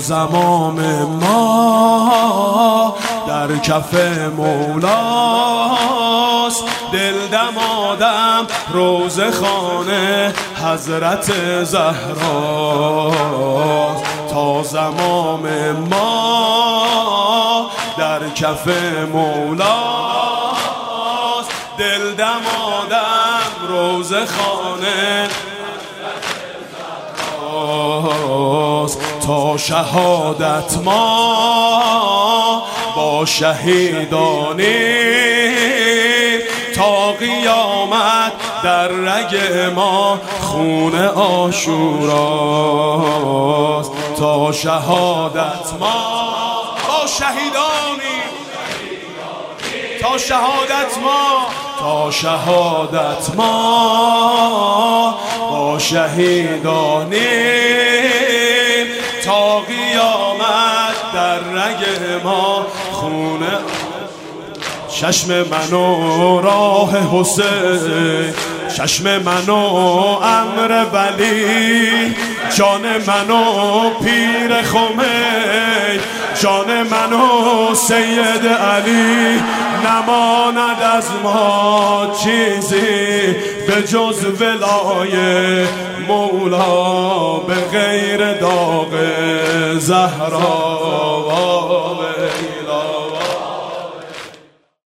زمام ما در کف مولاست، دل دمادم روزه خانه حضرت زهراست. تا زمام ما در کف مولاست، دل دمادم روزه خانه تا شهادت ما با شهیدانی، تا قیامت در رگ ما خون عاشوراست. تا شهادت ما با شهیدانی، تا شهادت ما، تا شهادت ما با شهیدانی، تا قیامت در رگ ما خونه. چشم منو راه حسین، چشم منو امر ولی، جان منو پیر خمینی، جان منو سید علی. نماند از ما چیزی به جز ولای مولا، به غیر داغ زهرا.